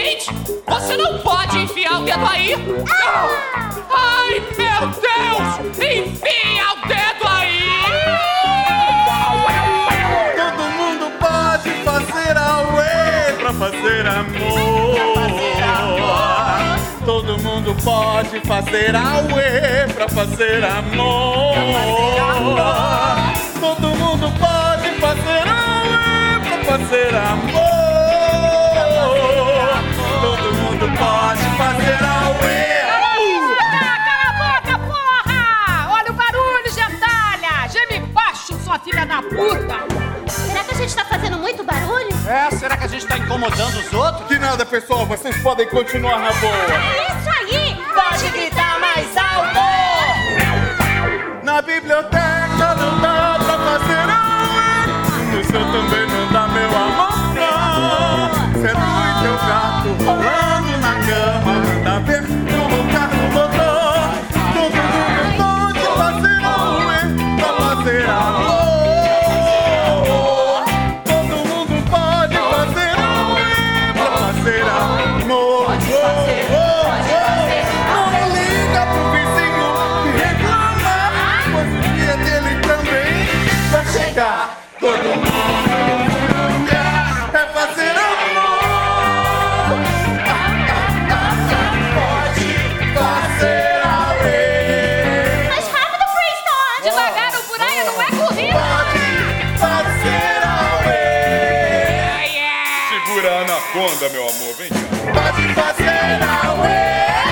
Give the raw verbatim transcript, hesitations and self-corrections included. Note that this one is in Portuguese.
Seguinte, você não pode enfiar o dedo aí. Ai, meu Deus! Enfia o dedo aí! Todo mundo pode fazer auê pra fazer amor. Todo mundo pode fazer auê pra fazer amor. Todo mundo pode fazer auê pra fazer amor. Todo mundo pode fazer auê. Cala a boca, porra! Olha o barulho, gentalha! Geme baixo, sua filha da puta! Será que a gente tá fazendo muito barulho? É, será que a gente tá incomodando os outros? De nada, pessoal, vocês podem continuar na boa. É isso aí! Pode gritar mais alto! Na biblioteca não dá pra fazer auê. No seu também não dá, meu amor, não. Sendo muito teu gato rolando na cama, manda ver no lugar do motor. Todo mundo pode fazer auê pra fazer amor. Todo mundo pode fazer auê pra fazer amor. Pode fazer, pode fazer. Não liga pro vizinho que reclama, pois o dia dele também vai chegar. Todo mundo quer fazer amor. Pode fazer auê. Mais rápido, Preston! Devagar, o buraia não é corrida! Pode fazer auê. Yeah! Segura a anaconda, meu amor, vem cá. Pode fazer auê.